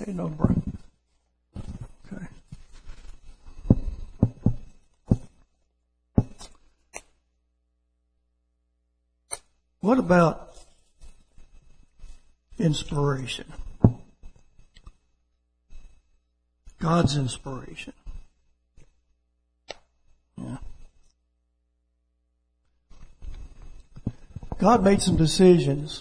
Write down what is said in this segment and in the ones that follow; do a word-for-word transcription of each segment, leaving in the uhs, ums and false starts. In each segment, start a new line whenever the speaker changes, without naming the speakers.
Okay, no break. Okay. What about inspiration? God's inspiration. Yeah. God made some decisions.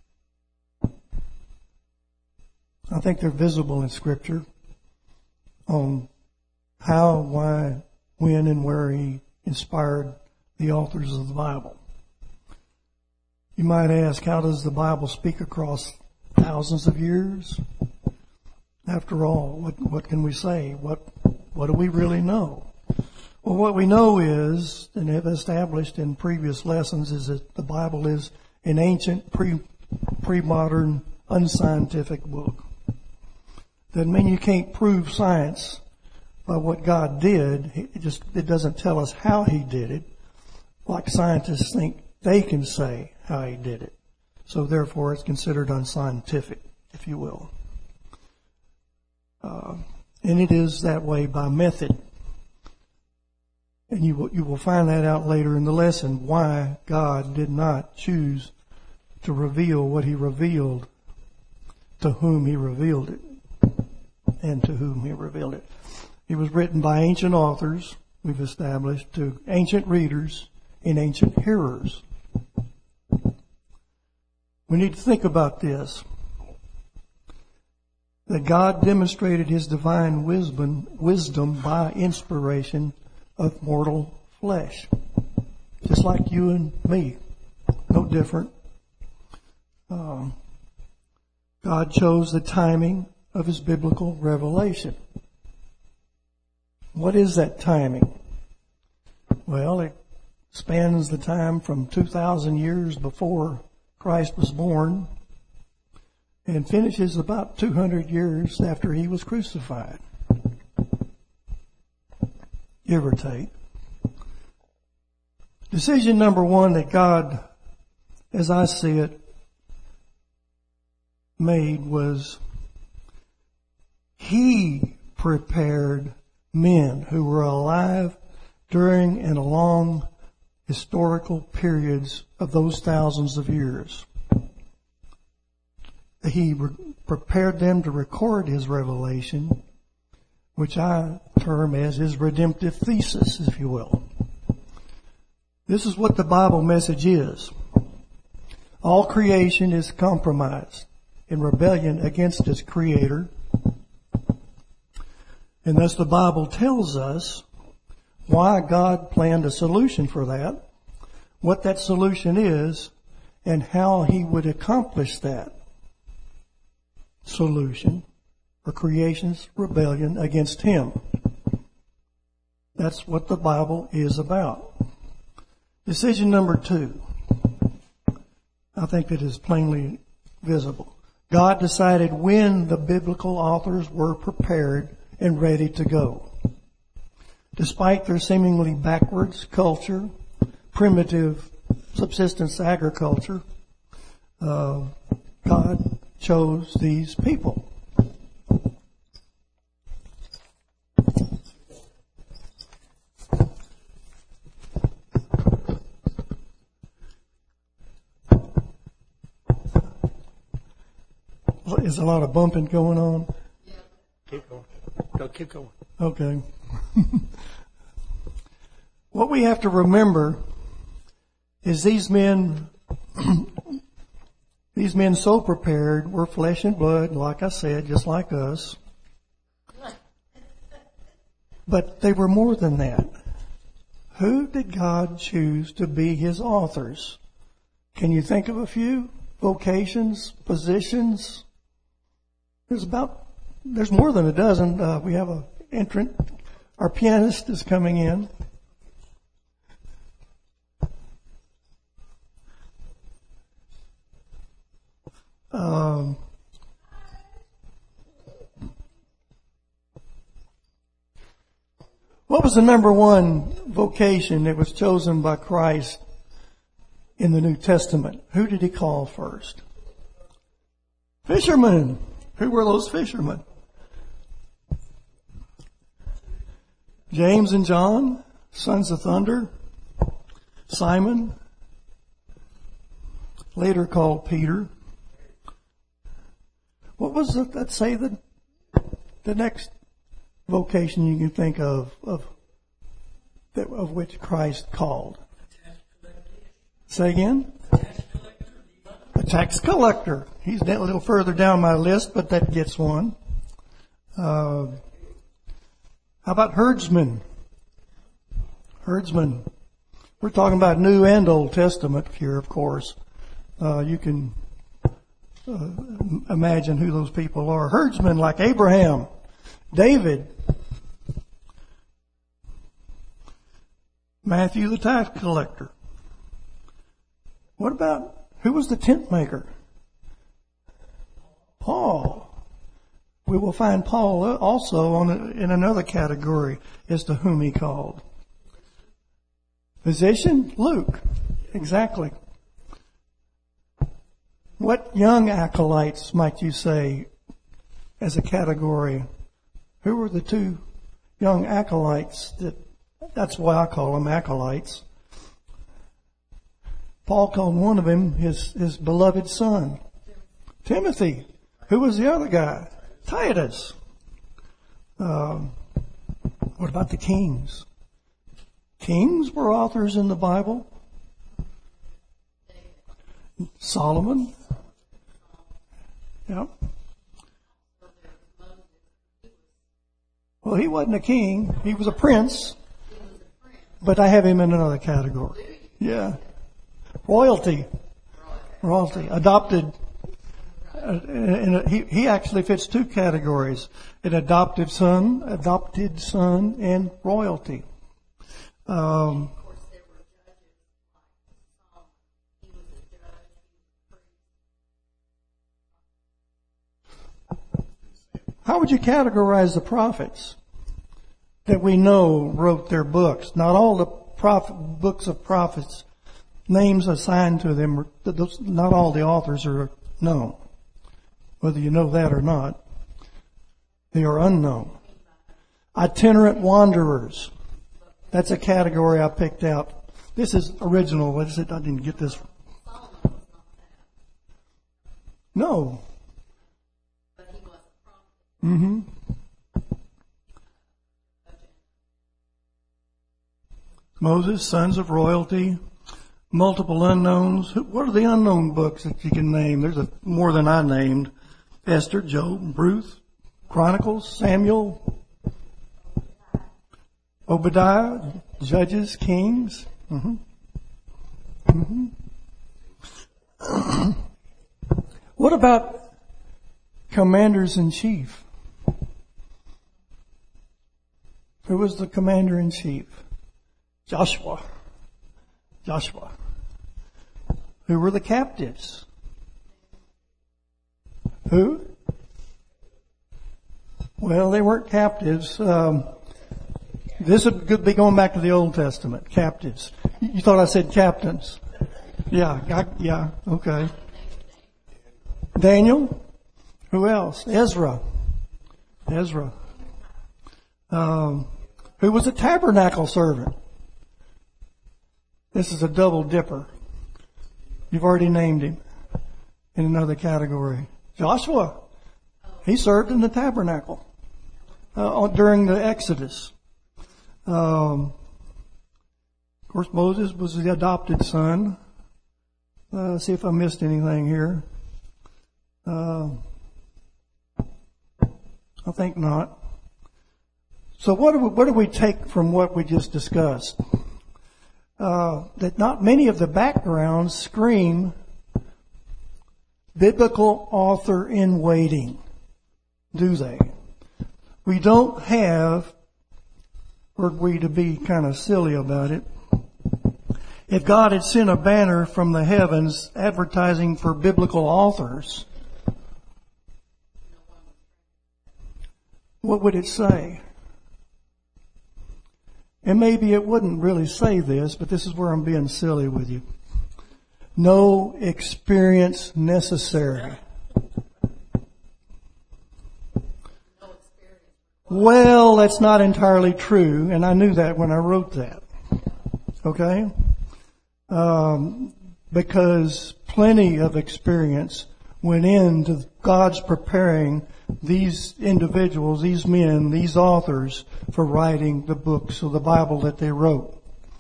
I think they're visible in Scripture on how, why, when, and where He inspired the authors of the Bible. You might ask, how does the Bible speak across thousands of years? After all, what, what can we say? What, what do we really know? Well, what we know is, and have established in previous lessons, is that the Bible is an ancient, pre, pre-modern, unscientific book. Doesn't mean you can't prove science by what God did. It just, it doesn't tell us how He did it, like scientists think they can say how He did it. So therefore it's considered unscientific, if you will. Uh, and it is that way by method. And you will, you will find that out later in the lesson, why God did not choose to reveal what He revealed, to whom He revealed it, and to whom He revealed it. It was written by ancient authors, we've established, to ancient readers and ancient hearers. We need to think about this, that God demonstrated His divine wisdom, wisdom by inspiration of mortal flesh. Just like you and me. No different. Um, God chose the timing of His biblical revelation. What is that timing? Well, it spans the time from two thousand years before Christ was born and finishes about two hundred years after He was crucified. Give or take. Decision number one that God, as I see it, made was He prepared men who were alive during and along historical periods of those thousands of years. He re- prepared them to record His revelation, which I term as His redemptive thesis, if you will. This is what the Bible message is. All creation is compromised in rebellion against its Creator. And thus the Bible tells us why God planned a solution for that, what that solution is, and how He would accomplish that solution for creation's rebellion against Him. That's what the Bible is about. Decision number two, I think that is plainly visible. God decided when the biblical authors were prepared and ready to go. Despite their seemingly backwards culture, primitive subsistence agriculture, uh, God chose these people. Is a lot of bumping going on?
Yeah. Keep going. Go, keep going.
Okay. What we have to remember is these men, these men so prepared were flesh and blood, like I said, just like us. But they were more than that. Who did God choose to be His authors? Can you think of a few? Vocations, positions? There's about, there's more than a dozen. Uh, we have a entrant. Our pianist is coming in. Um, what was the number one vocation that was chosen by Christ in the New Testament? Who did He call first? Fishermen. Who were those fishermen? James and John, sons of thunder. Simon, later called Peter. What was it that say the the next vocation you can think of of that of which Christ called? Say again? A tax collector. He's a little further down my list, but that gets one. Uh, how about herdsman? Herdsman. We're talking about New and Old Testament here, of course. Uh, you can uh, imagine who those people are. Herdsmen like Abraham, David, Matthew the tax collector. What about, who was the tent maker? Paul. We will find Paul also on a, in another category as to whom he called. Physician? Luke. Exactly. What young acolytes might you say as a category? Who were the two young acolytes that, that's why I call them acolytes. Paul called one of them his, his beloved son. Timothy. Who was the other guy? Titus. Um, what about the kings? Kings were authors in the Bible. Solomon. Yep. Well, he wasn't a king. He was a prince. But I have him in another category. Yeah. Royalty. Royalty. Adopted. Uh, and he, he actually fits two categories. An adoptive son, adopted son, and royalty. Um, how would you categorize the prophets that we know wrote their books? Not all the prophet, books of prophets, names assigned to them, not all the authors are known. Whether you know that or not, they are unknown. Itinerant wanderers. That's a category I picked out. This is original. What is it? I didn't get this. No. Mm-hmm. Moses, sons of royalty, multiple unknowns. What are the unknown books that you can name? There's a, more than I named. Esther, Job, Ruth, Chronicles, Samuel, Obadiah, Judges, Kings. Mm-hmm. Mm-hmm. What about commanders in chief? Who was the commander in chief? Joshua. Joshua. Who were the captives? Who? Well, they weren't captives. Um, this would be going back to the Old Testament. Captives. You thought I said captains? Yeah. I, yeah. Okay. Daniel. Who else? Ezra. Ezra. Um, who was a tabernacle servant? This is a double dipper. You've already named him in another category. Joshua. He served in the tabernacle uh, during the Exodus. Um, of course, Moses was the adopted son. Uh, let's see if I missed anything here. Uh, I think not. So what do we, what do we take from what we just discussed? Uh, that not many of the backgrounds scream biblical author in waiting, do they? We don't have, were we to be kind of silly about it, if God had sent a banner from the heavens advertising for biblical authors, what would it say? And maybe it wouldn't really say this, but this is where I'm being silly with you. No experience necessary. Well, that's not entirely true, and I knew that when I wrote that. Okay? Um, because plenty of experience went into God's preparing these individuals, these men, these authors for writing the books of the Bible that they wrote.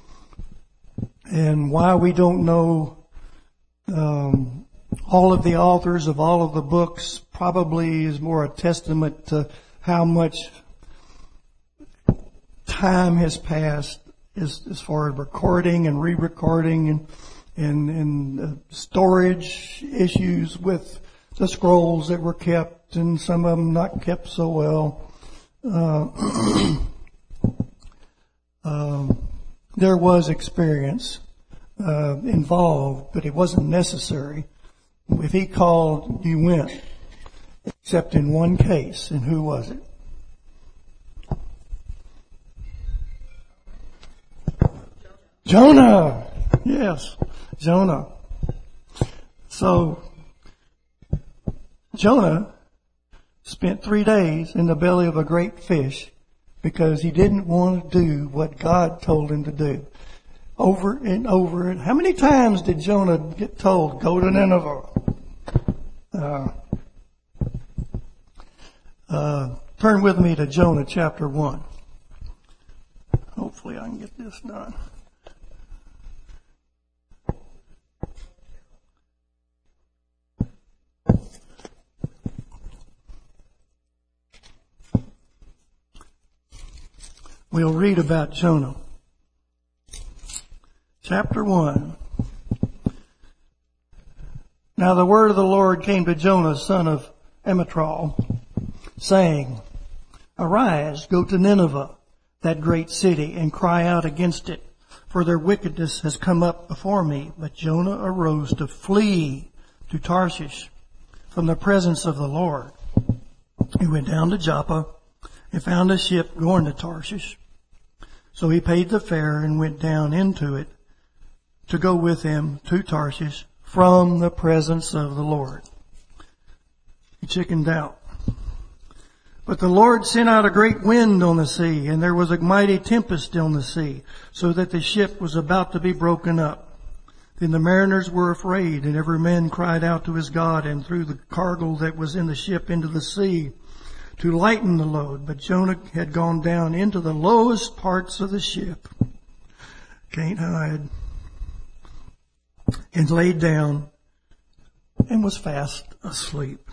And why we don't know um, all of the authors of all of the books probably is more a testament to how much time has passed as, as far as recording and re-recording and and, and uh, storage issues with the scrolls that were kept and some of them not kept so well. Uh, um, there was experience uh, involved, but it wasn't necessary. If he called, you went, except in one case. And who was it? Jonah. Yes, Jonah. So, Jonah spent three days in the belly of a great fish because he didn't want to do what God told him to do. Over and over. And how many times did Jonah get told, go to Nineveh? Uh, uh, turn with me to Jonah chapter one. Hopefully I can get this done. We'll read about Jonah. Chapter one. Now the word of the Lord came to Jonah, son of Amittai, saying, Arise, go to Nineveh, that great city, and cry out against it, for their wickedness has come up before me. But Jonah arose to flee to Tarshish from the presence of the Lord. He went down to Joppa and found a ship going to Tarshish. So he paid the fare and went down into it to go with him to Tarshish from the presence of the Lord. He chickened out. But the Lord sent out a great wind on the sea, and there was a mighty tempest on the sea, so that the ship was about to be broken up. Then the mariners were afraid, and every man cried out to his God, and threw the cargo that was in the ship into the sea to lighten the load. But Jonah had gone down into the lowest parts of the ship, can't hide, and laid down and was fast asleep.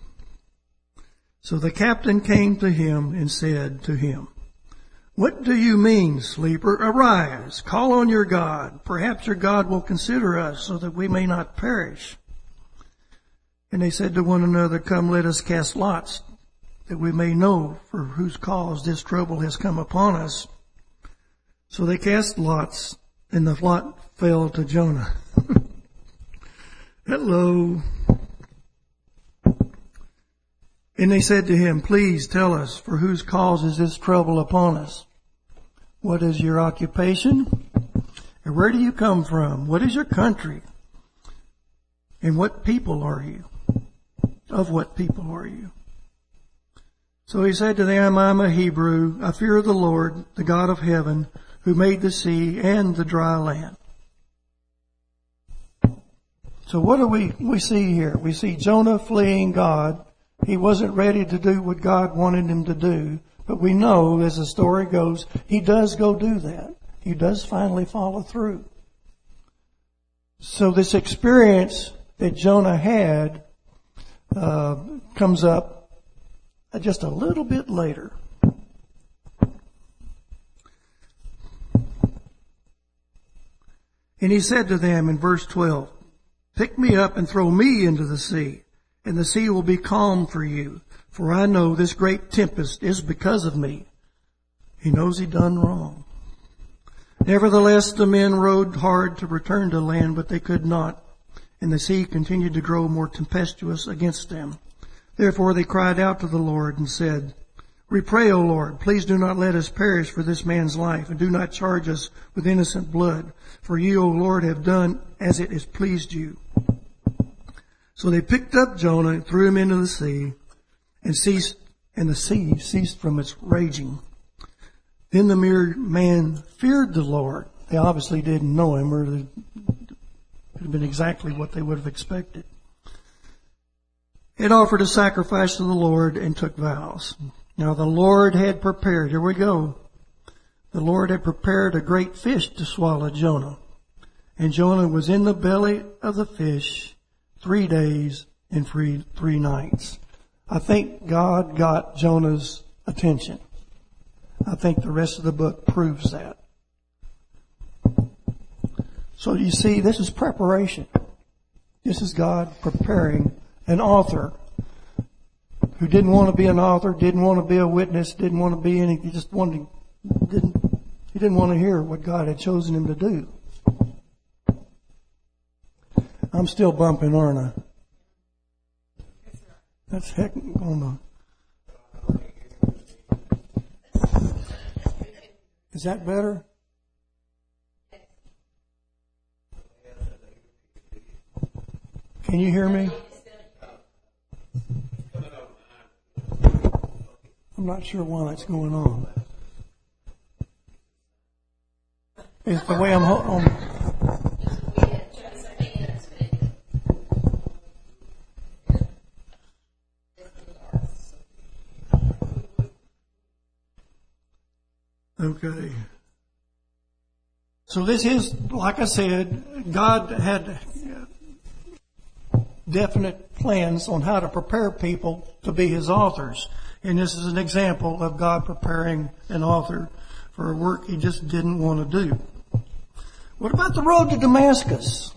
So the captain came to him and said to him, What do you mean, sleeper? Arise, call on your God. Perhaps your God will consider us so that we may not perish. And they said to one another, Come, let us cast lots, that we may know for whose cause this trouble has come upon us. So they cast lots, and the lot fell to Jonah. Hello. And they said to him, Please tell us, for whose cause is this trouble upon us? What is your occupation? And where do you come from? What is your country? And what people are you? Of what people are you? So he said to them, I'm a Hebrew. I fear the Lord, the God of heaven, who made the sea and the dry land. So what do we, we see here? We see Jonah fleeing God. He wasn't ready to do what God wanted him to do. But we know, as the story goes, he does go do that. He does finally follow through. So this experience that Jonah had uh, comes up just a little bit later. And he said to them in verse twelve, Pick me up and throw me into the sea, and the sea will be calm for you. For I know this great tempest is because of me. He knows he done wrong. Nevertheless, the men rowed hard to return to land, but they could not. And the sea continued to grow more tempestuous against them. Therefore they cried out to the Lord and said, We pray, O Lord, please do not let us perish for this man's life, and do not charge us with innocent blood. For you, O Lord, have done as it has pleased you. So they picked up Jonah and threw him into the sea, and ceased and the sea ceased from its raging. Then the mere man feared the Lord. They obviously didn't know him, or it had been exactly what they would have expected. It offered a sacrifice to the Lord and took vows. Now the Lord had prepared, here we go, the Lord had prepared a great fish to swallow Jonah. And Jonah was in the belly of the fish three days and three, three nights. I think God got Jonah's attention. I think the rest of the book proves that. So you see, this is preparation. This is God preparing an author who didn't want to be an author, didn't want to be a witness, didn't want to be any, he just wanted, didn't, he didn't want to hear what God had chosen him to do. I'm still bumping, aren't I? That's heck on the... Is that better? Can you hear me? I'm not sure why that's going on. It's the way I'm... I'm Okay. So this is, like I said, God had definite plans on how to prepare people to be His authors. And this is an example of God preparing an author for a work he just didn't want to do. What about the road to Damascus?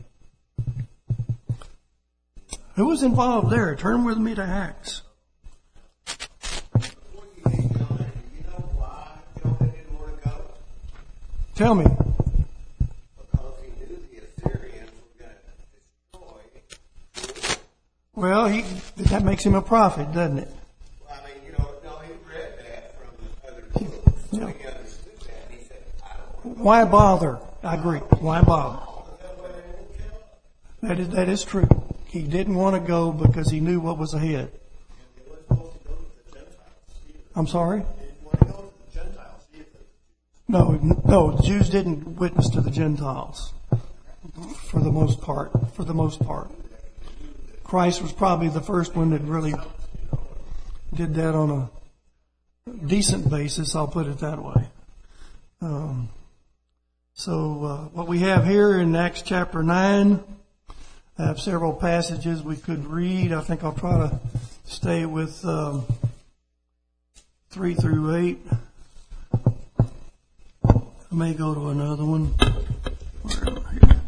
Who was involved there? Turn with me to Acts. Tell me.
Because he knew the Assyrians were going to destroy.
Well, he, that makes him a prophet, doesn't it?
Well, I mean, you know, no, he read that from other books. So
Yeah.
he understood that. He said, I don't want to.
Why bother? I agree. Why bother? That is, that is true. He didn't want to go because he knew what was ahead.
They weren't supposed to go to the Gentiles either.
I'm sorry?
They didn't want to go to the Gentiles either.
No, no, the Jews didn't witness to the Gentiles. For the most part. For the most part. Christ was probably the first one that really did that on a decent basis, I'll put it that way. Um, so uh, what we have here in Acts chapter nine, I have several passages we could read. I think I'll try to stay with um, three through eight. I may go to another one. Where am I here?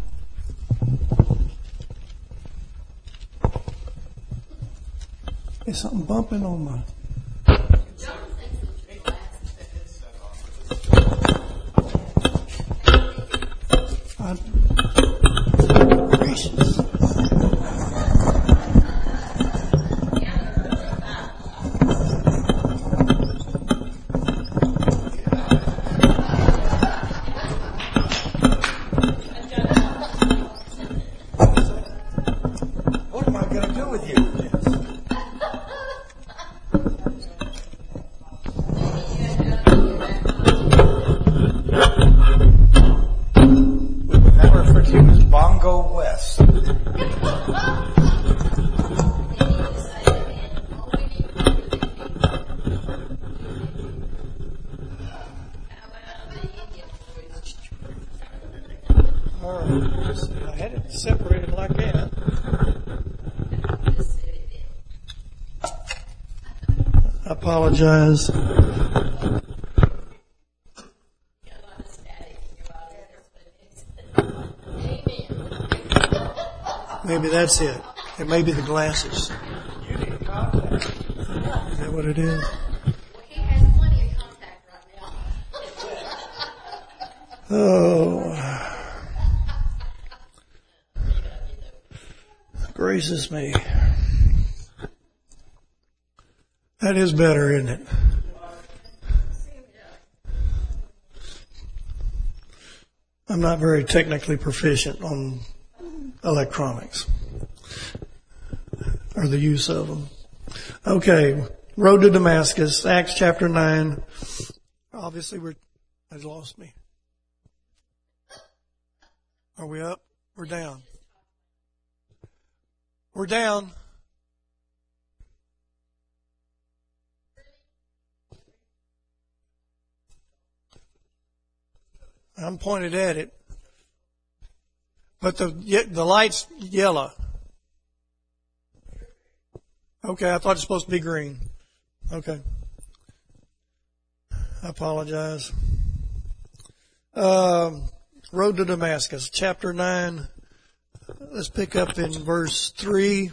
Is something bumping on my... I, gracious.
What am I going to do with you? That referred to as Bongo West.
All right. I had it separated like that. I apologize. Maybe that's it. It may be the glasses. Is that what it is?
He has plenty of contact right now.
Oh. Gracious me. That is better, isn't it? I'm not very technically proficient on electronics or the use of them. Okay, Road to Damascus, Acts chapter nine. Obviously, we're, has lost me. Are we up? We're down. We're down. I'm pointed at it. But the the light's yellow. Okay, I thought it's supposed to be green. Okay. I apologize. Um, Road to Damascus, chapter nine. Let's pick up in verse three.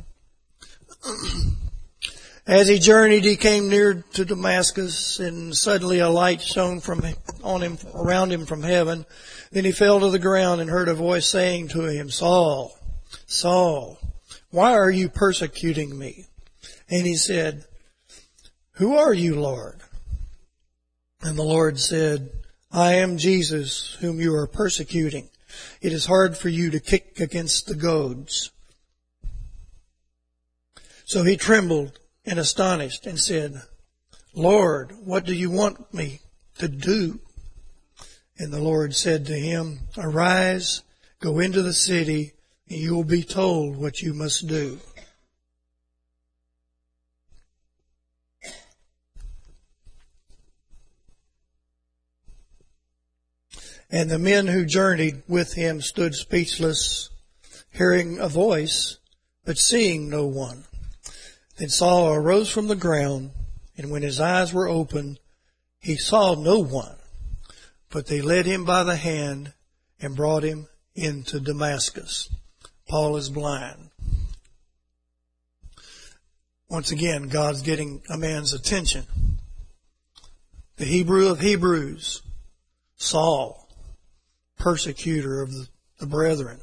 As he journeyed, he came near to Damascus, and suddenly a light shone from on him, around him from heaven. Then he fell to the ground and heard a voice saying to him, Saul, Saul, why are you persecuting me? And he said, Who are you, Lord? And the Lord said, I am Jesus, whom you are persecuting. It is hard for you to kick against the goads. So he trembled and astonished and said, Lord, what do you want me to do? And the Lord said to him, Arise, go into the city, and you will be told what you must do. And the men who journeyed with him stood speechless, hearing a voice, but seeing no one. Then Saul arose from the ground, and when his eyes were opened, he saw no one. But they led him by the hand and brought him into Damascus. Paul is blind. Once again, God's getting a man's attention. The Hebrew of Hebrews, Saul, persecutor of the, the brethren.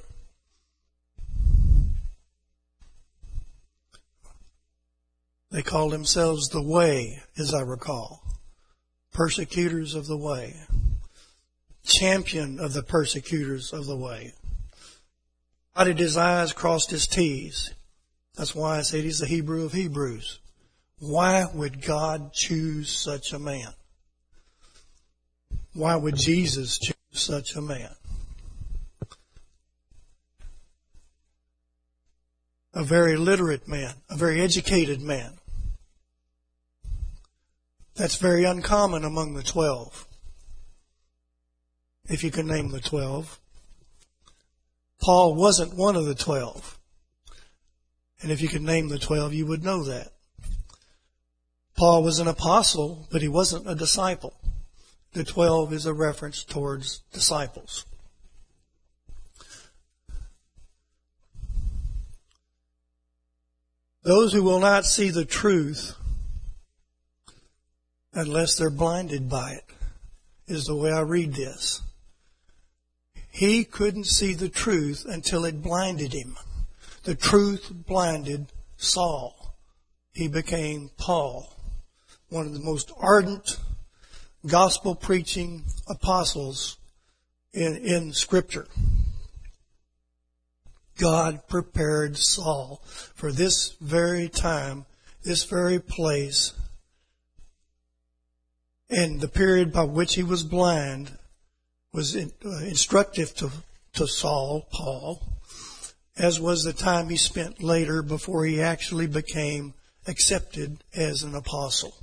They called themselves the Way, as I recall. Persecutors of the Way. Champion of the persecutors of the Way. Dotted his I's, crossed his T's. That's why I said he's the Hebrew of Hebrews. Why would God choose such a man? Why would Jesus choose such a man? A very literate man, a very educated man. That's very uncommon among the twelve. If you can name the twelve. Paul wasn't one of the twelve. And if you could name the twelve, you would know that. Paul was an apostle, but he wasn't a disciple. The twelve is a reference towards disciples. Those who will not see the truth unless they're blinded by it is the way I read this. He couldn't see the truth until it blinded him. The truth blinded Saul. He became Paul, one of the most ardent gospel-preaching apostles in, in Scripture. God prepared Saul for this very time, this very place, and the period by which he was blind was in, uh, instructive to, to Saul, Paul, as was the time he spent later before he actually became accepted as an apostle.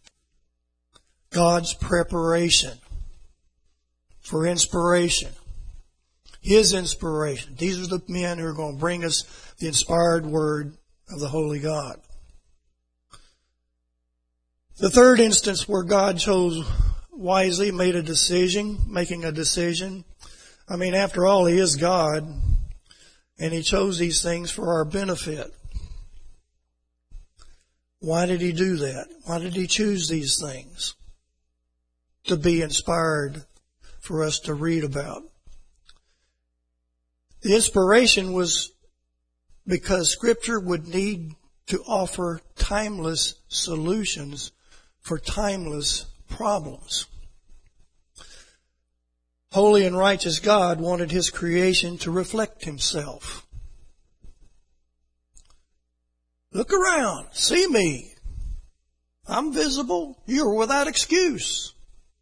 God's preparation for inspiration. His inspiration. These are the men who are going to bring us the inspired word of the Holy God. The third instance where God chose wisely, made a decision, making a decision. I mean, after all, He is God, and He chose these things for our benefit. Why did He do that? Why did He choose these things to be inspired for us to read about? The inspiration was because Scripture would need to offer timeless solutions for timeless problems. Holy and righteous God wanted His creation to reflect Himself. Look around. See me. I'm visible. You're without excuse.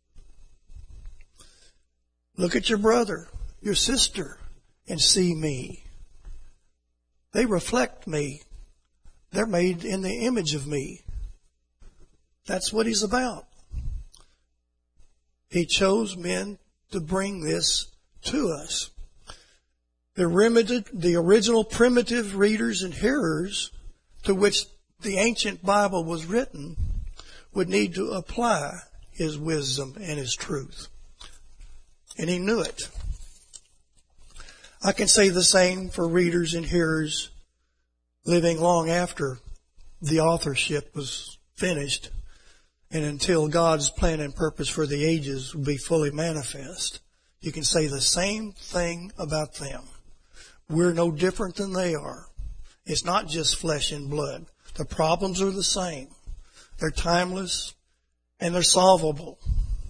Look at your brother, your sister, and see me. They reflect me. They're made in the image of me. That's what he's about. He chose men to bring this to us. The, limited, the original primitive readers and hearers to which the ancient Bible was written would need to apply his wisdom and his truth. And he knew it. I can say the same for readers and hearers living long after the authorship was finished and until God's plan and purpose for the ages will be fully manifest. You can say the same thing about them. We're no different than they are. It's not just flesh and blood. The problems are the same. They're timeless and they're solvable.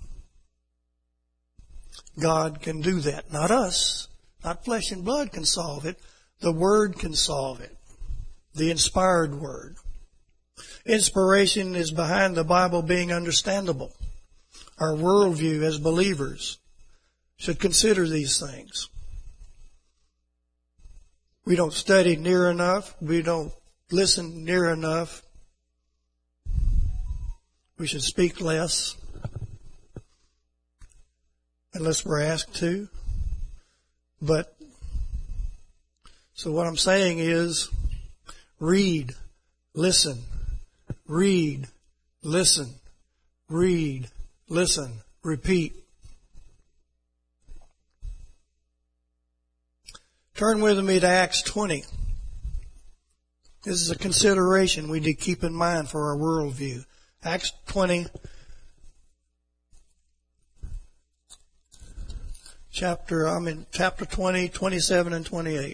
God can do that. Not us. Not flesh and blood can solve it. The Word can solve it. The inspired Word. Inspiration is behind the Bible being understandable. Our worldview as believers should consider these things. We don't study near enough. We don't listen near enough. We should speak less unless we're asked to. But, so what I'm saying is, read, listen, read, listen, read, listen, repeat. Turn with me to Acts twenty. This is a consideration we need to keep in mind for our worldview. Acts twenty, chapter, I'm in chapter twenty, twenty-seven and twenty-eight.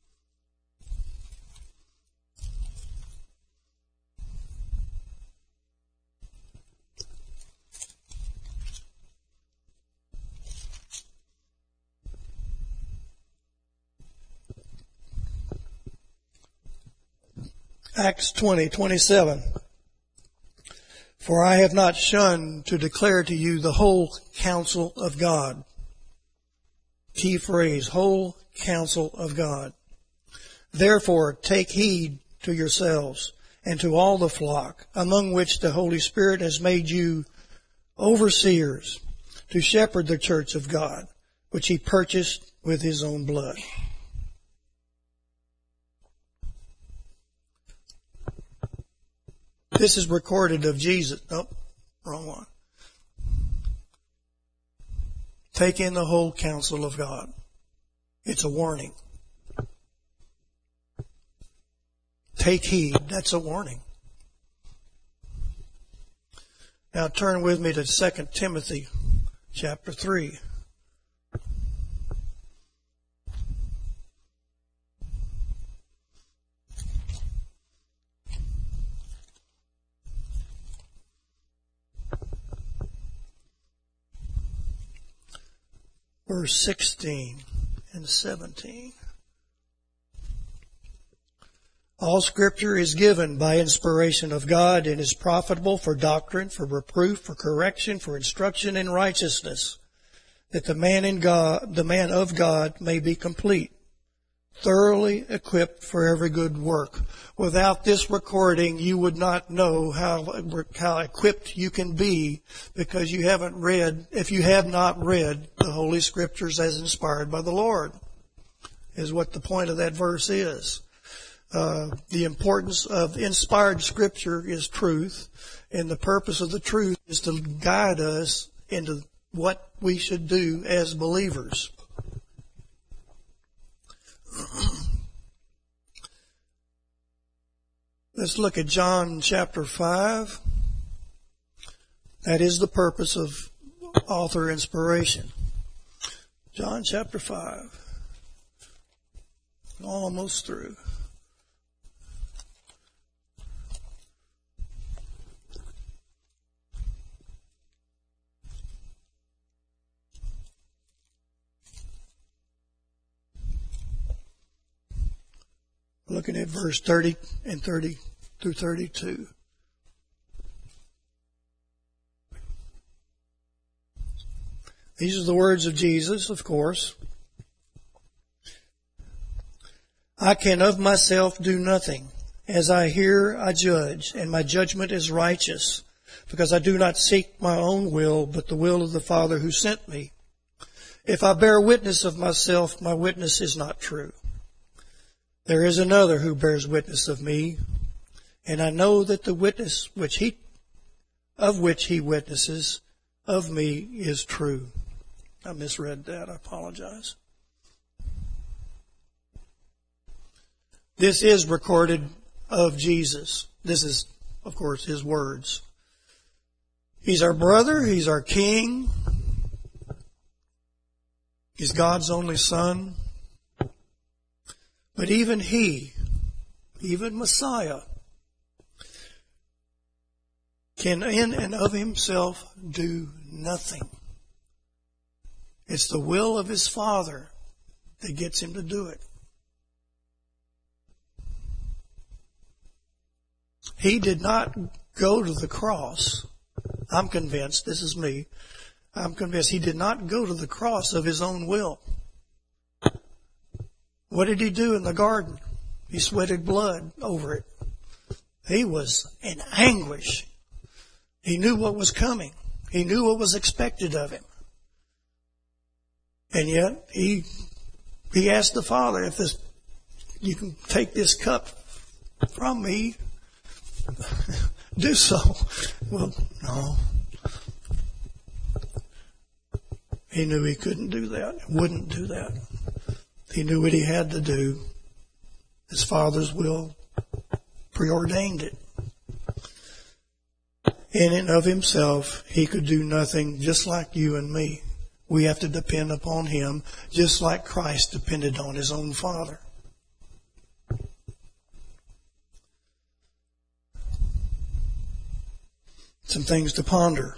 Acts twenty, twenty-seven. For I have not shunned to declare to you the whole counsel of God. Key phrase, whole counsel of God. Therefore, take heed to yourselves and to all the flock, among which the Holy Spirit has made you overseers to shepherd the church of God, which he purchased with his own blood. This is recorded of Jesus. Nope, wrong one. Take in the whole counsel of God. It's a warning. Take heed. That's a warning. Now turn with me to Second Timothy chapter three. Verse sixteen and seventeen. All Scripture is given by inspiration of God and is profitable for doctrine, for reproof, for correction, for instruction in righteousness, that the man in God, the man of God may be complete, thoroughly equipped for every good work. Without this recording, you would not know how, how equipped you can be because you haven't read, if you have not read the Holy Scriptures as inspired by the Lord, is what the point of that verse is. Uh, the importance of inspired Scripture is truth, and the purpose of the truth is to guide us into what we should do as believers. Let's look at John chapter five. That is the purpose of author inspiration. John chapter five. Almost through. Looking at verse thirty and thirty through thirty-two. These are the words of Jesus, of course. I can of myself do nothing. As I hear, I judge, and my judgment is righteous, because I do not seek my own will, but the will of the Father who sent me. If I bear witness of myself, my witness is not true. There is another who bears witness of me, and I know that the witness which he, of which he witnesses of me is true. I misread that. I apologize. This is recorded of Jesus. This is, of course, his words. He's our brother. He's our king. He's God's only son. But even he, even Messiah, can in and of himself do nothing. It's the will of his Father that gets him to do it. He did not go to the cross. I'm convinced, this is me, I'm convinced he did not go to the cross of his own will. What did he do in the garden? He sweated blood over it. He was in anguish. He knew what was coming. He knew what was expected of him. And yet, he he asked the Father, if this, you can take this cup from me, do so. Well, no. He knew he couldn't do that, wouldn't do that. He knew what he had to do. His Father's will preordained it. In and of himself, he could do nothing, just like you and me. We have to depend upon him, just like Christ depended on his own Father. Some things to ponder.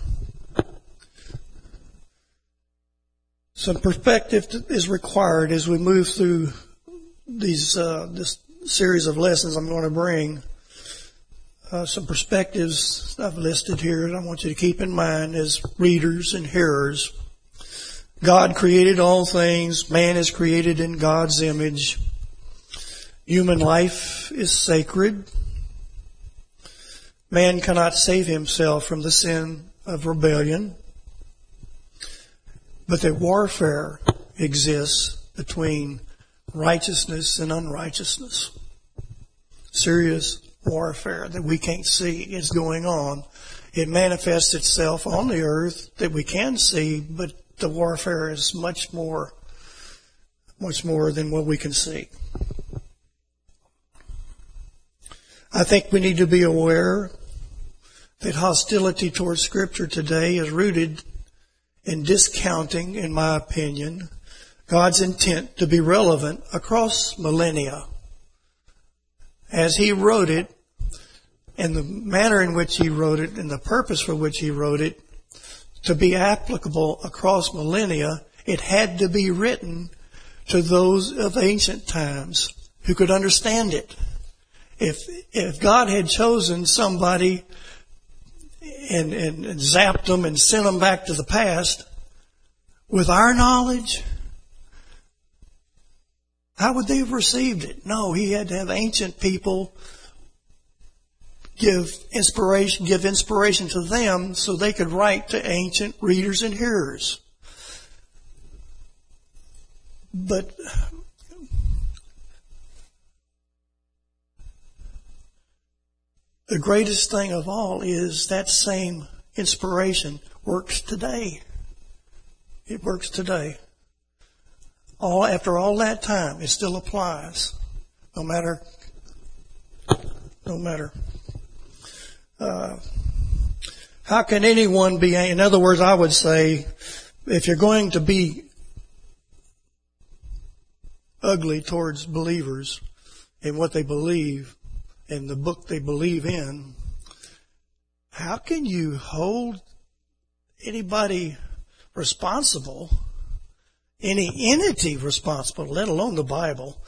Some perspective is required as we move through these uh, this series of lessons I'm going to bring. Uh, some perspectives I've listed here that I want you to keep in mind as readers and hearers. God created all things. Man is created in God's image. Human life is sacred. Man cannot save himself from the sin of rebellion. But that warfare exists between righteousness and unrighteousness. Serious warfare that we can't see is going on. It manifests itself on the earth that we can see, but the warfare is much more, much more than what we can see. I think we need to be aware that hostility towards Scripture today is rooted in discounting, in my opinion, God's intent to be relevant across millennia. As He wrote it, and the manner in which He wrote it, and the purpose for which He wrote it, to be applicable across millennia, it had to be written to those of ancient times who could understand it. If if God had chosen somebody and, and, and zapped them and sent them back to the past, with our knowledge, how would they have received it? No, He had to have ancient people give inspiration, give inspiration to them so they could write to ancient readers and hearers. But the greatest thing of all is that same inspiration works today. It works today. All after all that time, it still applies. No matter, no matter. Uh, how can anyone be, in other words, I would say, if you're going to be ugly towards believers in what they believe, in the book they believe in, how can you hold anybody responsible, any entity responsible, let alone the Bible,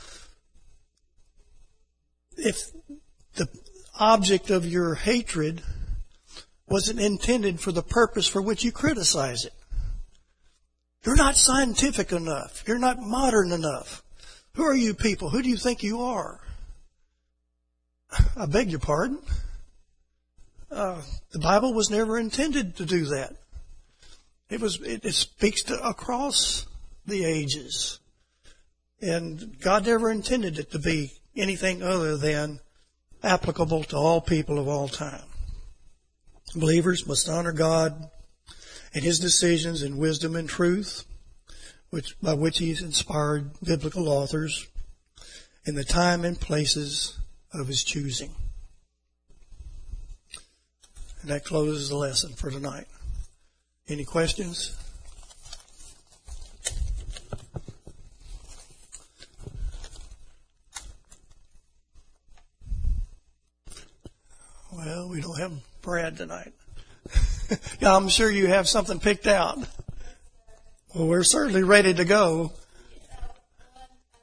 if the object of your hatred wasn't intended for the purpose for which you criticize it? You're not scientific enough. You're not modern enough. Who are you people? Who do you think you are? I beg your pardon. Uh, the Bible was never intended to do that. It was. It, it speaks to across the ages, and God never intended it to be anything other than applicable to all people of all time. Believers must honor God and His decisions in wisdom and truth, which by which He's inspired biblical authors in the time and places of His choosing. And that closes the lesson for tonight. Any questions? Well, we don't have Brad tonight. Yeah, I'm sure you have something picked out. Well, we're certainly ready to go.